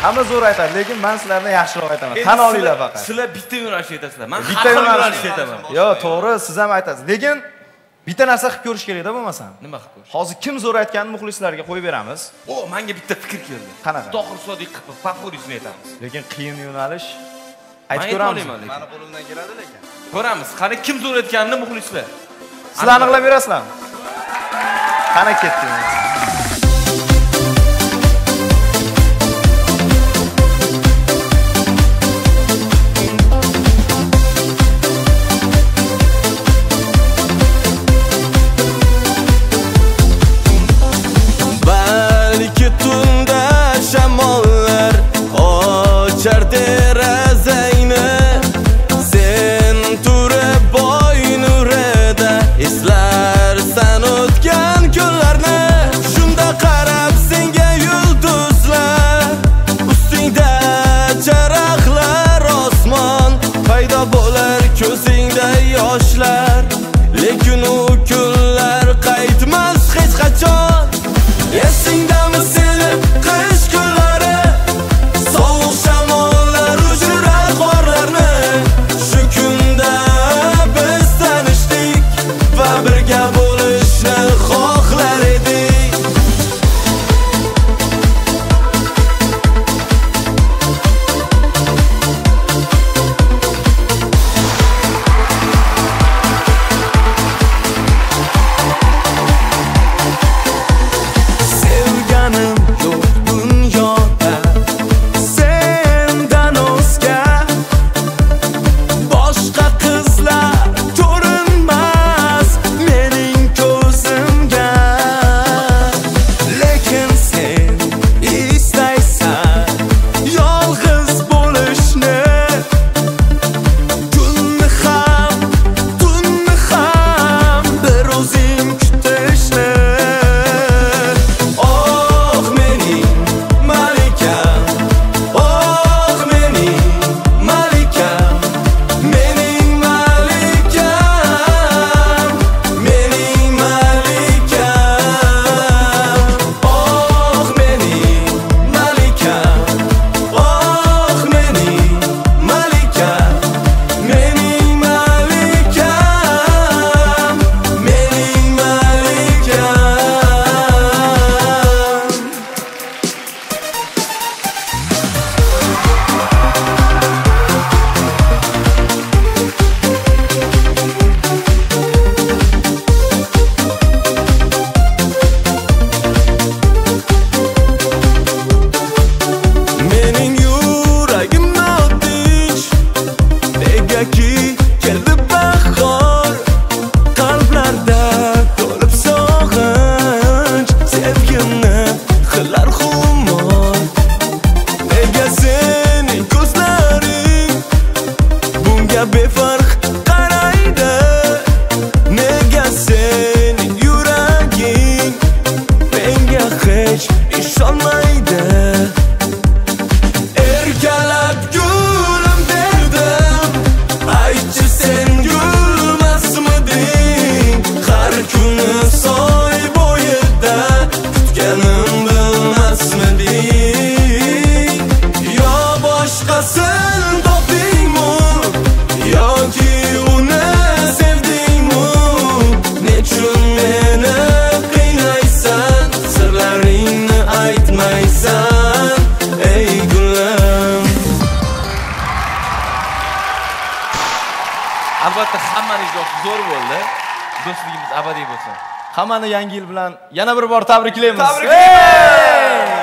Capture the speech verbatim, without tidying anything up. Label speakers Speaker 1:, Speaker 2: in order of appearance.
Speaker 1: Hamma zo'r aytadi, lekin men sizlardan yaxshiroq aytaman. Tan olinglar faqat.
Speaker 2: Sizlar bitta yo'nalishda aytasizlar. Men
Speaker 1: bitta
Speaker 2: yo'nalishda aytaman.
Speaker 1: Yo'q, to'g'ri, siz ham aytasiz. Lekin bitta narsa qilib ko'rish kerak-da bo'lmasam.
Speaker 2: Nima qilib ko'rish?
Speaker 1: Hozir kim zo'r aytganini muxlislarga qo'yib beramiz.
Speaker 2: O, menga bitta fikr keldi.
Speaker 1: Qanaqa?
Speaker 2: Tohir Sodiqov favorisini aytamiz.
Speaker 1: Lekin qiyin yo'nalish. Aytib ko'ramiz.
Speaker 3: Meni qo'limdan keladi lekin.
Speaker 2: Ko'ramiz. Qani kim zo'r aytganini muxlislar.
Speaker 1: Sizlar aniqlab berasizlarmi? Qani ketdingiz?
Speaker 4: Balki tunda shamollar ochar derazangni, sen turib boy nurida eslarsan o'tgan kunlarni. Shunda qarab senga yulduzlar, ustingda charaqlar, osmon paydo bo'lar ko'zingda yoshlar. Lekin u kunlar qaytmas hech qachon. Esingdami seni qish kunlari, sovuq shamollar uchirar qorlarni. Shu kunda biz tanishdik va birga bo'lishni xohlar edik. Sevganim yo'q dunyoda sendan o'zga, boshqa qizlar ko'rinmas mening ko'zimga. Lekin sen istaysan yolg'iz bo'lishni, kunni ham tunni ham bir o'zing kutishni. Oh mening malikam, oh mening malikam, mening malikam, mening malikam. Oh mening malikam, oh mening malikam, mening malikam, mening malikam. Mening yuragimni otish, negaki keldi bahor. Qalblarda to'lib sog'inch, sevgimni qilar xumor. Nega sening ko'zlaring bunga befarq qaraydi? Nega sening yuraging menga hech ishonmaydi? Erkalab gulim derdim, aytchi sen gulmasmiding? Har kuni soy bo'yida kutganim bilmasmiding? Yo boshqasin topdingmi, yoki uni sevdingmi? Nechun meni qiynaysan, sirlaringni aytmaysan, ey gulim?
Speaker 2: Albatta hammaning ijrosi zo'r bo'ldi. Do'stligimiz abadiy bo'lsin.
Speaker 1: Hammani yangi yil bilan yana bir bor tabriklaymiz.
Speaker 2: Tabriklaymiz.